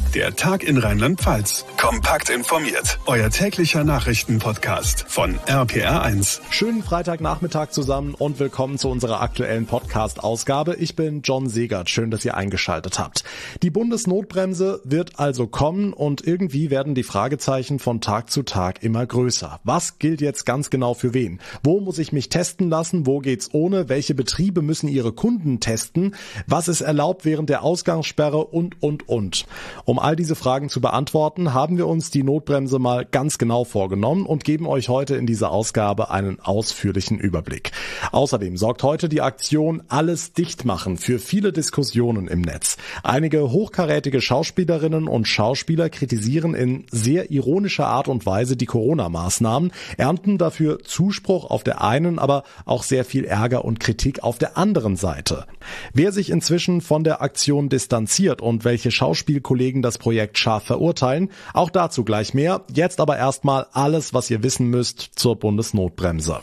Der Tag in Rheinland-Pfalz. Kompakt informiert. Euer täglicher Nachrichtenpodcast von RPR1. Schönen Freitagnachmittag zusammen und willkommen zu unserer aktuellen Podcast-Ausgabe. Ich bin John Segert. Schön, dass ihr eingeschaltet habt. Die Bundesnotbremse wird also kommen und irgendwie werden die Fragezeichen von Tag zu Tag immer größer. Was gilt jetzt ganz genau für wen? Wo muss ich mich testen lassen? Wo geht's ohne? Welche Betriebe müssen ihre Kunden testen? Was ist erlaubt während der Ausgangssperre und. Um all diese Fragen zu beantworten, haben wir uns die Notbremse mal ganz genau vorgenommen und geben euch heute in dieser Ausgabe einen ausführlichen Überblick. Außerdem sorgt heute die Aktion Alles dicht machen für viele Diskussionen im Netz. Einige hochkarätige Schauspielerinnen und Schauspieler kritisieren in sehr ironischer Art und Weise die Corona-Maßnahmen, ernten dafür Zuspruch auf der einen, aber auch sehr viel Ärger und Kritik auf der anderen Seite. Wer sich inzwischen von der Aktion distanziert und welche Schauspielkollegen das Projekt scharf verurteilen, auch dazu gleich mehr. Jetzt aber erstmal alles, was ihr wissen müsst zur Bundesnotbremse.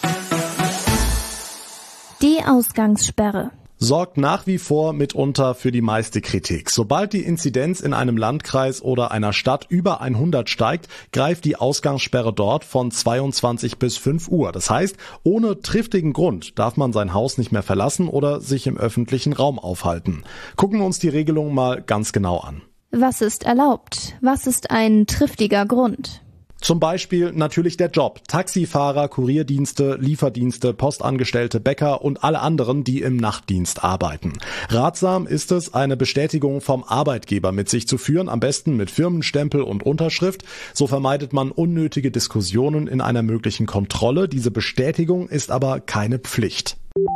Die Ausgangssperre Sorgt nach wie vor mitunter für die meiste Kritik. Sobald die Inzidenz in einem Landkreis oder einer Stadt über 100 steigt, greift die Ausgangssperre dort von 22 bis 5 Uhr. Das heißt, ohne triftigen Grund darf man sein Haus nicht mehr verlassen oder sich im öffentlichen Raum aufhalten. Gucken wir uns die Regelung mal ganz genau an. Was ist erlaubt? Was ist ein triftiger Grund? Zum Beispiel natürlich der Job. Taxifahrer, Kurierdienste, Lieferdienste, Postangestellte, Bäcker und alle anderen, die im Nachtdienst arbeiten. Ratsam ist es, eine Bestätigung vom Arbeitgeber mit sich zu führen, am besten mit Firmenstempel und Unterschrift. So vermeidet man unnötige Diskussionen in einer möglichen Kontrolle. Diese Bestätigung ist aber keine Pflicht.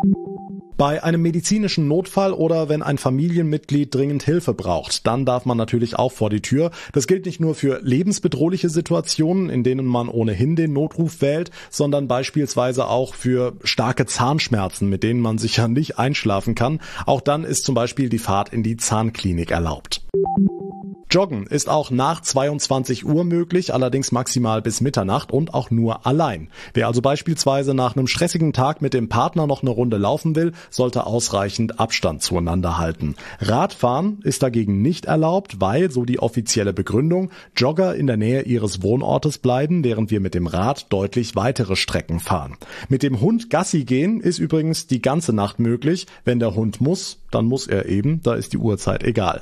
Bei einem medizinischen Notfall oder wenn ein Familienmitglied dringend Hilfe braucht, dann darf man natürlich auch vor die Tür. Das gilt nicht nur für lebensbedrohliche Situationen, in denen man ohnehin den Notruf wählt, sondern beispielsweise auch für starke Zahnschmerzen, mit denen man sicher nicht einschlafen kann. Auch dann ist zum Beispiel die Fahrt in die Zahnklinik erlaubt. Joggen ist auch nach 22 Uhr möglich, allerdings maximal bis Mitternacht und auch nur allein. Wer also beispielsweise nach einem stressigen Tag mit dem Partner noch eine Runde laufen will, sollte ausreichend Abstand zueinander halten. Radfahren ist dagegen nicht erlaubt, weil, so die offizielle Begründung, Jogger in der Nähe ihres Wohnortes bleiben, während wir mit dem Rad deutlich weitere Strecken fahren. Mit dem Hund Gassi gehen ist übrigens die ganze Nacht möglich. Wenn der Hund muss, dann muss er eben, da ist die Uhrzeit egal.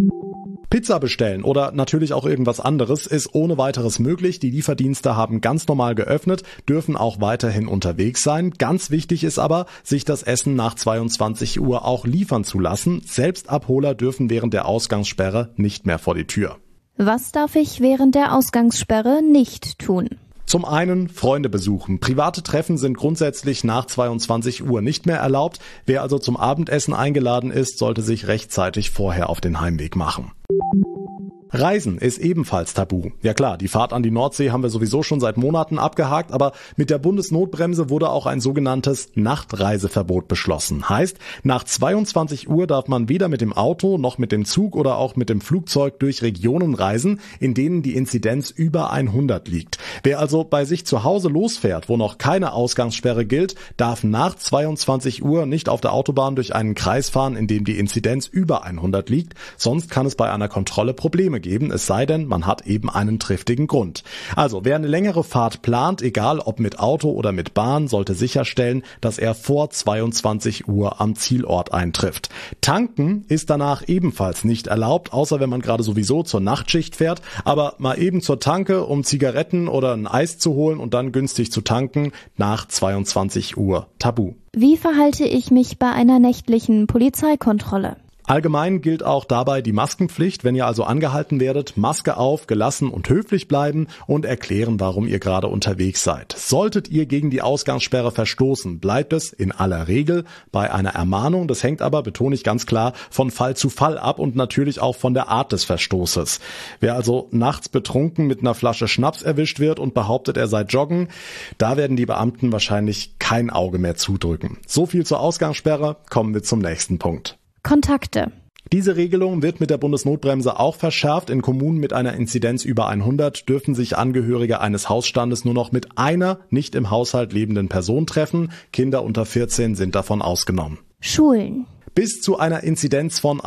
Pizza bestellen oder natürlich auch irgendwas anderes ist ohne weiteres möglich. Die Lieferdienste haben ganz normal geöffnet, dürfen auch weiterhin unterwegs sein. Ganz wichtig ist aber, sich das Essen nach 22 Uhr auch liefern zu lassen. Selbstabholer dürfen während der Ausgangssperre nicht mehr vor die Tür. Was darf ich während der Ausgangssperre nicht tun? Zum einen Freunde besuchen. Private Treffen sind grundsätzlich nach 22 Uhr nicht mehr erlaubt. Wer also zum Abendessen eingeladen ist, sollte sich rechtzeitig vorher auf den Heimweg machen. Reisen ist ebenfalls tabu. Ja klar, die Fahrt an die Nordsee haben wir sowieso schon seit Monaten abgehakt, aber mit der Bundesnotbremse wurde auch ein sogenanntes Nachtreiseverbot beschlossen. Heißt, nach 22 Uhr darf man weder mit dem Auto noch mit dem Zug oder auch mit dem Flugzeug durch Regionen reisen, in denen die Inzidenz über 100 liegt. Wer also bei sich zu Hause losfährt, wo noch keine Ausgangssperre gilt, darf nach 22 Uhr nicht auf der Autobahn durch einen Kreis fahren, in dem die Inzidenz über 100 liegt, sonst kann es bei einer Kontrolle Probleme geben, es sei denn, man hat eben einen triftigen Grund. Also, wer eine längere Fahrt plant, egal ob mit Auto oder mit Bahn, sollte sicherstellen, dass er vor 22 Uhr am Zielort eintrifft. Tanken ist danach ebenfalls nicht erlaubt, außer wenn man gerade sowieso zur Nachtschicht fährt, aber mal eben zur Tanke, um Zigaretten oder ein Eis zu holen und dann günstig zu tanken, nach 22 Uhr tabu. Wie verhalte ich mich bei einer nächtlichen Polizeikontrolle? Allgemein gilt auch dabei die Maskenpflicht. Wenn ihr also angehalten werdet, Maske auf, gelassen und höflich bleiben und erklären, warum ihr gerade unterwegs seid. Solltet ihr gegen die Ausgangssperre verstoßen, bleibt es in aller Regel bei einer Ermahnung. Das hängt aber, betone ich ganz klar, von Fall zu Fall ab und natürlich auch von der Art des Verstoßes. Wer also nachts betrunken mit einer Flasche Schnaps erwischt wird und behauptet, er sei joggen, da werden die Beamten wahrscheinlich kein Auge mehr zudrücken. So viel zur Ausgangssperre, kommen wir zum nächsten Punkt. Kontakte. Diese Regelung wird mit der Bundesnotbremse auch verschärft. In Kommunen mit einer Inzidenz über 100 dürfen sich Angehörige eines Hausstandes nur noch mit einer nicht im Haushalt lebenden Person treffen. Kinder unter 14 sind davon ausgenommen. Schulen. Bis zu einer Inzidenz von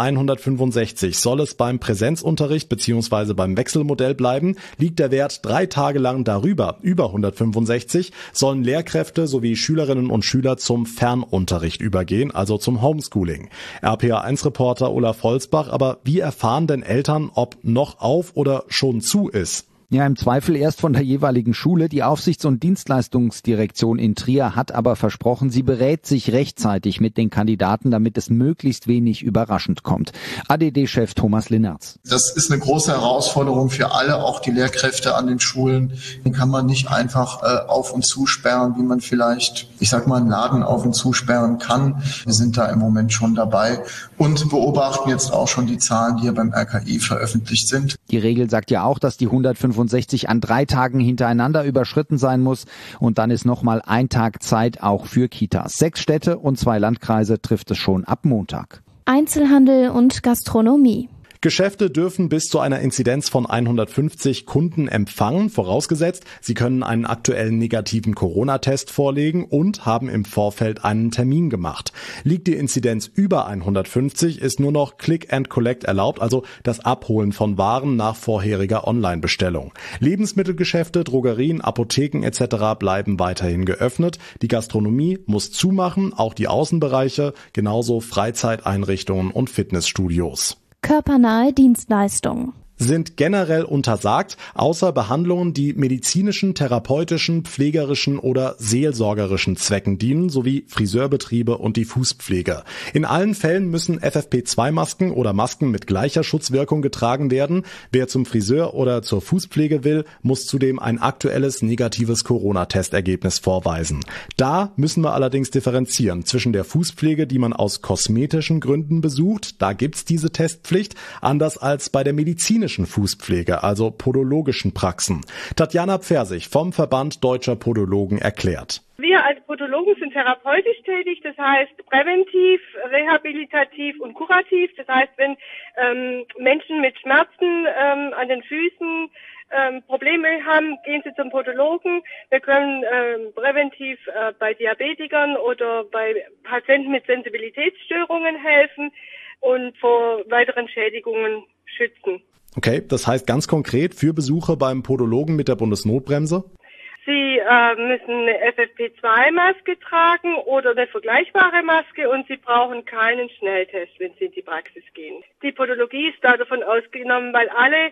165 soll es beim Präsenzunterricht bzw. beim Wechselmodell bleiben. Liegt der Wert 3 Tage lang darüber, über 165, sollen Lehrkräfte sowie Schülerinnen und Schüler zum Fernunterricht übergehen, also zum Homeschooling. RPA1-Reporter Olaf Holzbach, aber wie erfahren denn Eltern, ob noch auf oder schon zu ist? Ja, im Zweifel erst von der jeweiligen Schule. Die Aufsichts- und Dienstleistungsdirektion in Trier hat aber versprochen, sie berät sich rechtzeitig mit den Kandidaten, damit es möglichst wenig überraschend kommt. ADD-Chef Thomas Linnertz. Das ist eine große Herausforderung für alle, auch die Lehrkräfte an den Schulen. Den kann man nicht einfach auf- und zusperren, wie man vielleicht, einen Laden auf- und zusperren kann. Wir sind da im Moment schon dabei und beobachten jetzt auch schon die Zahlen, die hier beim RKI veröffentlicht sind. Die Regel sagt ja auch, dass die 165 an 3 Tagen hintereinander überschritten sein muss. Und dann ist nochmal ein Tag Zeit auch für Kitas. 6 Städte und 2 Landkreise trifft es schon ab Montag. Einzelhandel und Gastronomie. Geschäfte dürfen bis zu einer Inzidenz von 150 Kunden empfangen, vorausgesetzt, sie können einen aktuellen negativen Corona-Test vorlegen und haben im Vorfeld einen Termin gemacht. Liegt die Inzidenz über 150, ist nur noch Click and Collect erlaubt, also das Abholen von Waren nach vorheriger Online-Bestellung. Lebensmittelgeschäfte, Drogerien, Apotheken etc. bleiben weiterhin geöffnet. Die Gastronomie muss zumachen, auch die Außenbereiche, genauso Freizeiteinrichtungen und Fitnessstudios. Körpernahe Dienstleistungen Sind generell untersagt, außer Behandlungen, die medizinischen, therapeutischen, pflegerischen oder seelsorgerischen Zwecken dienen, sowie Friseurbetriebe und die Fußpflege. In allen Fällen müssen FFP2-Masken oder Masken mit gleicher Schutzwirkung getragen werden. Wer zum Friseur oder zur Fußpflege will, muss zudem ein aktuelles negatives Corona-Testergebnis vorweisen. Da müssen wir allerdings differenzieren zwischen der Fußpflege, die man aus kosmetischen Gründen besucht, da gibt's diese Testpflicht, anders als bei der medizinischen Fußpflege, also podologischen Praxen. Tatjana Pfersig vom Verband Deutscher Podologen erklärt. Wir als Podologen sind therapeutisch tätig, das heißt präventiv, rehabilitativ und kurativ. Das heißt, wenn Menschen mit Schmerzen an den Füßen Probleme haben, gehen sie zum Podologen. Wir können präventiv bei Diabetikern oder bei Patienten mit Sensibilitätsstörungen helfen und vor weiteren Schädigungen schützen. Okay, das heißt ganz konkret für Besuche beim Podologen mit der Bundesnotbremse? Sie müssen eine FFP2-Maske tragen oder eine vergleichbare Maske und Sie brauchen keinen Schnelltest, wenn Sie in die Praxis gehen. Die Podologie ist da davon ausgenommen, weil alle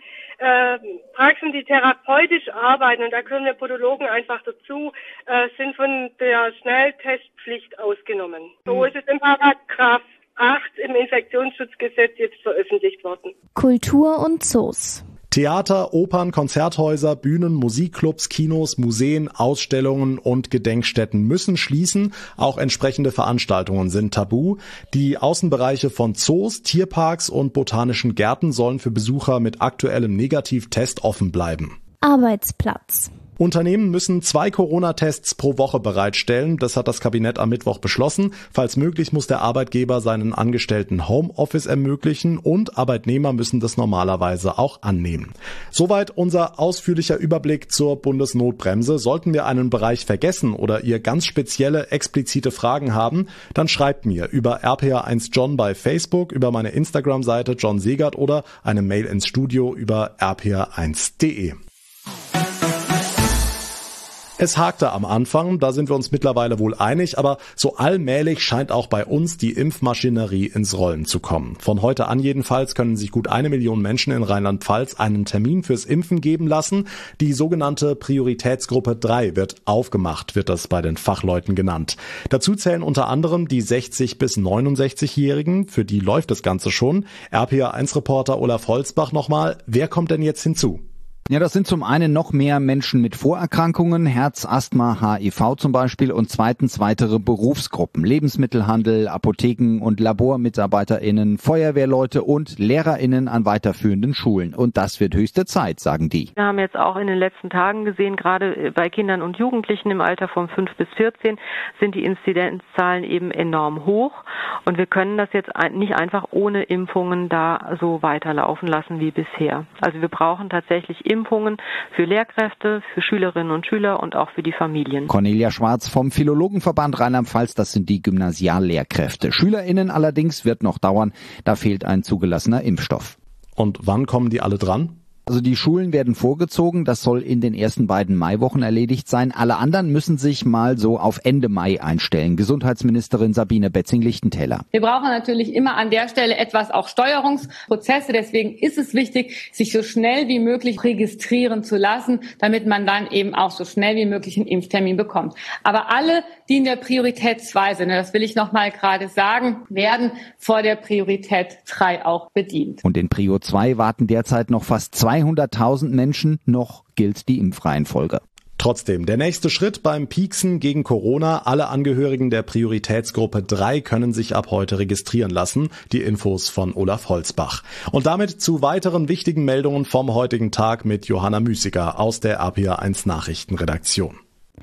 Praxen, die therapeutisch arbeiten, und da können wir Podologen einfach dazu, sind von der Schnelltestpflicht ausgenommen. So ist es im Paragraph 8 im Infektionsschutzgesetz jetzt veröffentlicht worden. Kultur und Zoos. Theater, Opern, Konzerthäuser, Bühnen, Musikclubs, Kinos, Museen, Ausstellungen und Gedenkstätten müssen schließen. Auch entsprechende Veranstaltungen sind tabu. Die Außenbereiche von Zoos, Tierparks und botanischen Gärten sollen für Besucher mit aktuellem Negativtest offen bleiben. Arbeitsplatz. Unternehmen müssen 2 Corona-Tests pro Woche bereitstellen. Das hat das Kabinett am Mittwoch beschlossen. Falls möglich, muss der Arbeitgeber seinen Angestellten Homeoffice ermöglichen und Arbeitnehmer müssen das normalerweise auch annehmen. Soweit unser ausführlicher Überblick zur Bundesnotbremse. Sollten wir einen Bereich vergessen oder ihr ganz spezielle, explizite Fragen haben, dann schreibt mir über RPA1 John bei Facebook, über meine Instagram-Seite John Segert oder eine Mail ins Studio über rpa1.de. Es hakte am Anfang, da sind wir uns mittlerweile wohl einig, aber so allmählich scheint auch bei uns die Impfmaschinerie ins Rollen zu kommen. Von heute an jedenfalls können sich gut 1 Million Menschen in Rheinland-Pfalz einen Termin fürs Impfen geben lassen. Die sogenannte Prioritätsgruppe 3 wird aufgemacht, wird das bei den Fachleuten genannt. Dazu zählen unter anderem die 60- bis 69-Jährigen, für die läuft das Ganze schon. RPA1-Reporter Olaf Holzbach nochmal, wer kommt denn jetzt hinzu? Ja, das sind zum einen noch mehr Menschen mit Vorerkrankungen, Herz, Asthma, HIV zum Beispiel, und zweitens weitere Berufsgruppen, Lebensmittelhandel, Apotheken und LabormitarbeiterInnen, Feuerwehrleute und LehrerInnen an weiterführenden Schulen. Und das wird höchste Zeit, sagen die. Wir haben jetzt auch in den letzten Tagen gesehen, gerade bei Kindern und Jugendlichen im Alter von 5 bis 14 sind die Inzidenzzahlen eben enorm hoch. Und wir können das jetzt nicht einfach ohne Impfungen da so weiterlaufen lassen wie bisher. Also wir brauchen tatsächlich Impfungen für Lehrkräfte, für Schülerinnen und Schüler und auch für die Familien. Cornelia Schwarz vom Philologenverband Rheinland-Pfalz, das sind die Gymnasiallehrkräfte. SchülerInnen allerdings wird noch dauern, da fehlt ein zugelassener Impfstoff. Und wann kommen die alle dran? Also die Schulen werden vorgezogen, das soll in den ersten beiden Maiwochen erledigt sein. Alle anderen müssen sich mal so auf Ende Mai einstellen. Gesundheitsministerin Sabine Betzing-Lichtentäler. Wir brauchen natürlich immer an der Stelle etwas auch Steuerungsprozesse. Deswegen ist es wichtig, sich so schnell wie möglich registrieren zu lassen, damit man dann eben auch so schnell wie möglich einen Impftermin bekommt. Aber alle, die in der Priorität 2 sind, das will ich noch mal gerade sagen, werden vor der Priorität 3 auch bedient. Und in Prio 2 warten derzeit noch fast 200.000 Menschen, noch gilt die Impfreihenfolge. Trotzdem, der nächste Schritt beim Pieksen gegen Corona. Alle Angehörigen der Prioritätsgruppe 3 können sich ab heute registrieren lassen. Die Infos von Olaf Holzbach. Und damit zu weiteren wichtigen Meldungen vom heutigen Tag mit Johanna Müßiger aus der RPA1 Nachrichtenredaktion.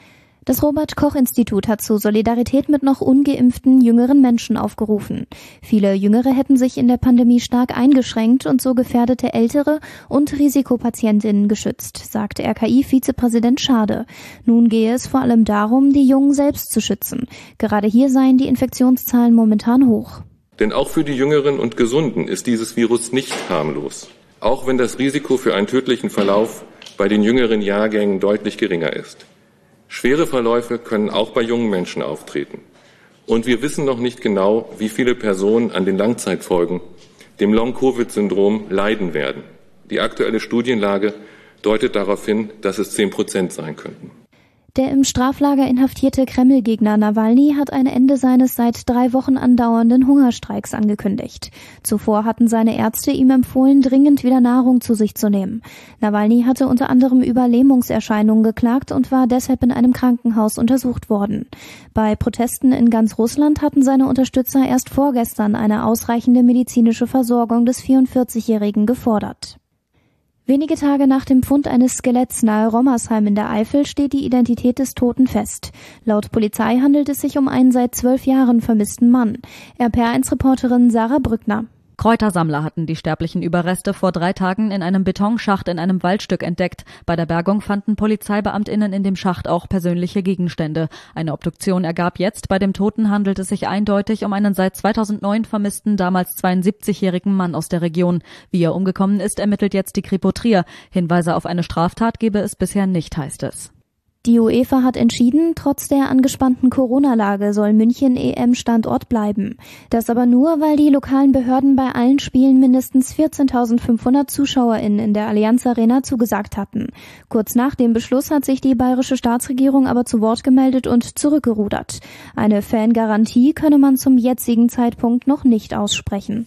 Das Robert-Koch-Institut hat zur Solidarität mit noch ungeimpften jüngeren Menschen aufgerufen. Viele Jüngere hätten sich in der Pandemie stark eingeschränkt und so gefährdete Ältere und Risikopatientinnen geschützt, sagte RKI-Vizepräsident Schade. Nun gehe es vor allem darum, die Jungen selbst zu schützen. Gerade hier seien die Infektionszahlen momentan hoch. Denn auch für die Jüngeren und Gesunden ist dieses Virus nicht harmlos. Auch wenn das Risiko für einen tödlichen Verlauf bei den jüngeren Jahrgängen deutlich geringer ist. Schwere Verläufe können auch bei jungen Menschen auftreten. Und wir wissen noch nicht genau, wie viele Personen an den Langzeitfolgen, dem Long-Covid-Syndrom, leiden werden. Die aktuelle Studienlage deutet darauf hin, dass es 10% sein könnten. Der im Straflager inhaftierte Kreml-Gegner Nawalny hat ein Ende seines seit 3 Wochen andauernden Hungerstreiks angekündigt. Zuvor hatten seine Ärzte ihm empfohlen, dringend wieder Nahrung zu sich zu nehmen. Nawalny hatte unter anderem über Lähmungserscheinungen geklagt und war deshalb in einem Krankenhaus untersucht worden. Bei Protesten in ganz Russland hatten seine Unterstützer erst vorgestern eine ausreichende medizinische Versorgung des 44-Jährigen gefordert. Wenige Tage nach dem Fund eines Skeletts nahe Rommersheim in der Eifel steht die Identität des Toten fest. Laut Polizei handelt es sich um einen seit 12 Jahren vermissten Mann. RPR1-Reporterin Sarah Brückner. Kräutersammler hatten die sterblichen Überreste vor 3 Tagen in einem Betonschacht in einem Waldstück entdeckt. Bei der Bergung fanden PolizeibeamtInnen in dem Schacht auch persönliche Gegenstände. Eine Obduktion ergab jetzt, bei dem Toten handelt es sich eindeutig um einen seit 2009 vermissten, damals 72-jährigen Mann aus der Region. Wie er umgekommen ist, ermittelt jetzt die Kripo Trier. Hinweise auf eine Straftat gebe es bisher nicht, heißt es. Die UEFA hat entschieden, trotz der angespannten Corona-Lage soll München EM-Standort bleiben. Das aber nur, weil die lokalen Behörden bei allen Spielen mindestens 14.500 ZuschauerInnen in der Allianz Arena zugesagt hatten. Kurz nach dem Beschluss hat sich die bayerische Staatsregierung aber zu Wort gemeldet und zurückgerudert. Eine Fangarantie könne man zum jetzigen Zeitpunkt noch nicht aussprechen.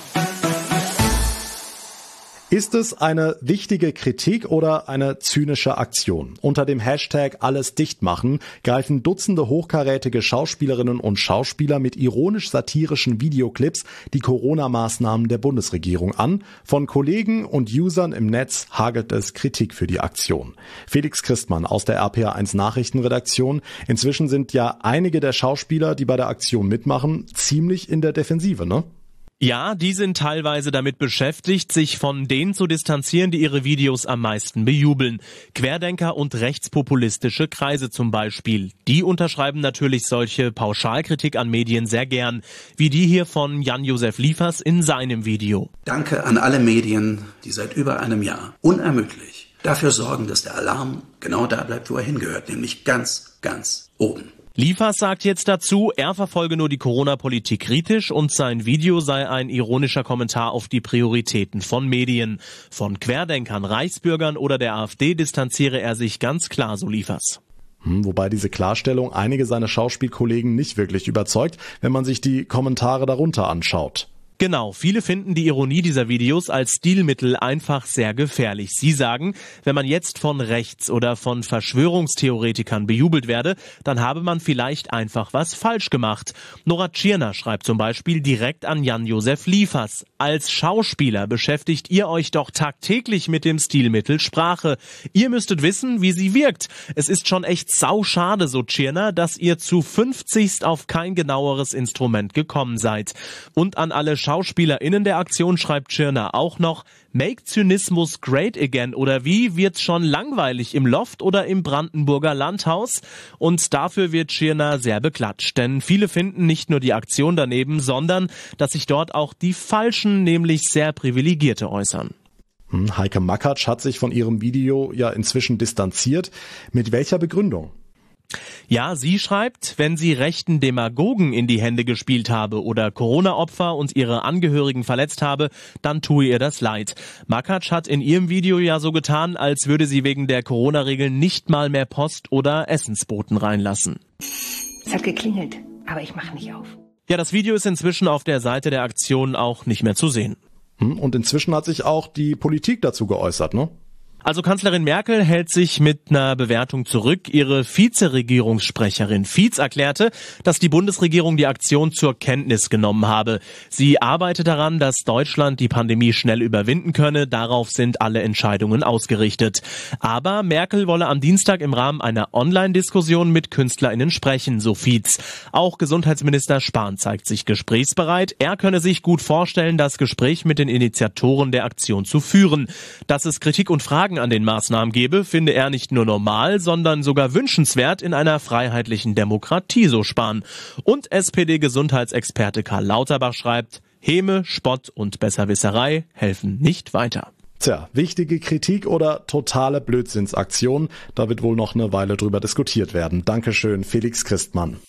Ist es eine wichtige Kritik oder eine zynische Aktion? Unter dem Hashtag Alles dicht machen greifen Dutzende hochkarätige Schauspielerinnen und Schauspieler mit ironisch-satirischen Videoclips die Corona-Maßnahmen der Bundesregierung an. Von Kollegen und Usern im Netz hagelt es Kritik für die Aktion. Felix Christmann aus der RPA1 Nachrichtenredaktion. Inzwischen sind ja einige der Schauspieler, die bei der Aktion mitmachen, ziemlich in der Defensive, ne? Ja, die sind teilweise damit beschäftigt, sich von denen zu distanzieren, die ihre Videos am meisten bejubeln. Querdenker und rechtspopulistische Kreise zum Beispiel. Die unterschreiben natürlich solche Pauschalkritik an Medien sehr gern, wie die hier von Jan-Josef Liefers in seinem Video. Danke an alle Medien, die seit über einem Jahr unermüdlich dafür sorgen, dass der Alarm genau da bleibt, wo er hingehört, nämlich ganz, ganz oben. Liefers sagt jetzt dazu, er verfolge nur die Corona-Politik kritisch und sein Video sei ein ironischer Kommentar auf die Prioritäten von Medien. Von Querdenkern, Reichsbürgern oder der AfD distanziere er sich ganz klar, so Liefers. Wobei diese Klarstellung einige seiner Schauspielkollegen nicht wirklich überzeugt, wenn man sich die Kommentare darunter anschaut. Genau, viele finden die Ironie dieser Videos als Stilmittel einfach sehr gefährlich. Sie sagen, wenn man jetzt von Rechts- oder von Verschwörungstheoretikern bejubelt werde, dann habe man vielleicht einfach was falsch gemacht. Nora Tschirner schreibt zum Beispiel direkt an Jan-Josef Liefers. Als Schauspieler beschäftigt ihr euch doch tagtäglich mit dem Stilmittel Sprache. Ihr müsstet wissen, wie sie wirkt. Es ist schon echt sauschade, so Tschirner, dass ihr zu 50 auf kein genaueres Instrument gekommen seid. Und an alle SchauspielerInnen der Aktion schreibt Tschirner auch noch: Make Zynismus great again, oder wie? Wird's schon langweilig im Loft oder im Brandenburger Landhaus? Und dafür wird Tschirner sehr beklatscht, denn viele finden nicht nur die Aktion daneben, sondern dass sich dort auch die Falschen, nämlich sehr Privilegierte, äußern. Heike Makatsch hat sich von ihrem Video ja inzwischen distanziert. Mit welcher Begründung? Ja, sie schreibt, wenn sie rechten Demagogen in die Hände gespielt habe oder Corona-Opfer und ihre Angehörigen verletzt habe, dann tue ihr das leid. Makatsch hat in ihrem Video ja so getan, als würde sie wegen der Corona-Regeln nicht mal mehr Post oder Essensboten reinlassen. Es hat geklingelt, aber ich mache nicht auf. Ja, das Video ist inzwischen auf der Seite der Aktion auch nicht mehr zu sehen. Und inzwischen hat sich auch die Politik dazu geäußert, ne? Also Kanzlerin Merkel hält sich mit einer Bewertung zurück. Ihre Vizeregierungssprecherin Fietz erklärte, dass die Bundesregierung die Aktion zur Kenntnis genommen habe. Sie arbeite daran, dass Deutschland die Pandemie schnell überwinden könne. Darauf sind alle Entscheidungen ausgerichtet. Aber Merkel wolle am Dienstag im Rahmen einer Online-Diskussion mit KünstlerInnen sprechen, so Fietz. Auch Gesundheitsminister Spahn zeigt sich gesprächsbereit. Er könne sich gut vorstellen, das Gespräch mit den Initiatoren der Aktion zu führen. Dass es Kritik und Fragen an den Maßnahmen gebe, finde er nicht nur normal, sondern sogar wünschenswert in einer freiheitlichen Demokratie, so Spahn. Und SPD-Gesundheitsexperte Karl Lauterbach schreibt: Häme, Spott und Besserwisserei helfen nicht weiter. Tja, wichtige Kritik oder totale Blödsinnsaktion? Da wird wohl noch eine Weile drüber diskutiert werden. Dankeschön, Felix Christmann.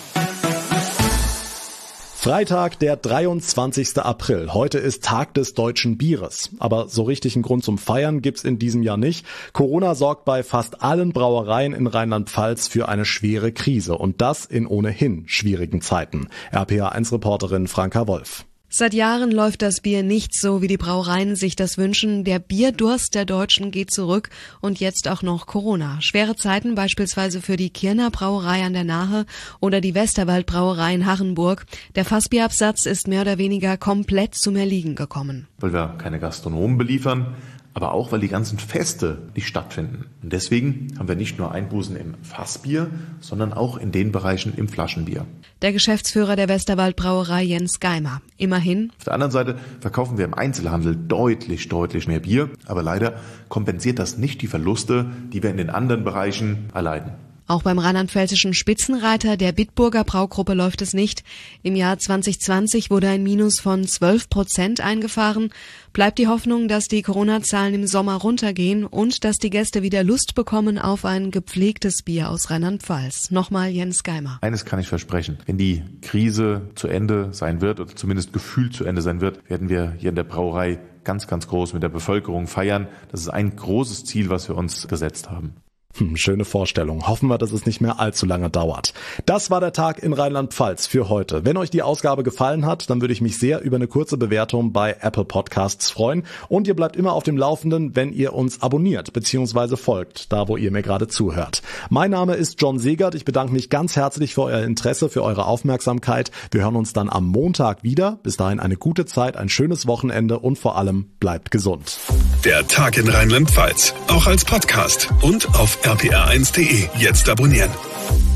Freitag, der 23. April. Heute ist Tag des deutschen Bieres. Aber so richtig einen Grund zum Feiern gibt's in diesem Jahr nicht. Corona sorgt bei fast allen Brauereien in Rheinland-Pfalz für eine schwere Krise. Und das in ohnehin schwierigen Zeiten. RPA1-Reporterin Franka Wolf. Seit Jahren läuft das Bier nicht so, wie die Brauereien sich das wünschen. Der Bierdurst der Deutschen geht zurück und jetzt auch noch Corona. Schwere Zeiten beispielsweise für die Kirner Brauerei an der Nahe oder die Westerwald Brauerei in Hachenburg. Der Fassbierabsatz ist mehr oder weniger komplett zum Erliegen gekommen. Weil wir keine Gastronomen beliefern, aber auch, weil die ganzen Feste nicht stattfinden. Und deswegen haben wir nicht nur Einbußen im Fassbier, sondern auch in den Bereichen im Flaschenbier. Der Geschäftsführer der Westerwald Brauerei Jens Geimer. Immerhin. Auf der anderen Seite verkaufen wir im Einzelhandel deutlich mehr Bier, aber leider kompensiert das nicht die Verluste, die wir in den anderen Bereichen erleiden. Auch beim rheinland-pfälzischen Spitzenreiter der Bitburger Braugruppe läuft es nicht. Im Jahr 2020 wurde ein Minus von 12% eingefahren. Bleibt die Hoffnung, dass die Corona-Zahlen im Sommer runtergehen und dass die Gäste wieder Lust bekommen auf ein gepflegtes Bier aus Rheinland-Pfalz. Nochmal Jens Geimer. Eines kann ich versprechen. Wenn die Krise zu Ende sein wird oder zumindest gefühlt zu Ende sein wird, werden wir hier in der Brauerei ganz groß mit der Bevölkerung feiern. Das ist ein großes Ziel, was wir uns gesetzt haben. Schöne Vorstellung. Hoffen wir, dass es nicht mehr allzu lange dauert. Das war der Tag in Rheinland-Pfalz für heute. Wenn euch die Ausgabe gefallen hat, dann würde ich mich sehr über eine kurze Bewertung bei Apple Podcasts freuen. Und ihr bleibt immer auf dem Laufenden, wenn ihr uns abonniert bzw. folgt, da wo ihr mir gerade zuhört. Mein Name ist John Segert. Ich bedanke mich ganz herzlich für euer Interesse, für eure Aufmerksamkeit. Wir hören uns dann am Montag wieder. Bis dahin eine gute Zeit, ein schönes Wochenende und vor allem bleibt gesund. Der Tag in Rheinland-Pfalz, auch als Podcast und auf rpr1.de. Jetzt abonnieren.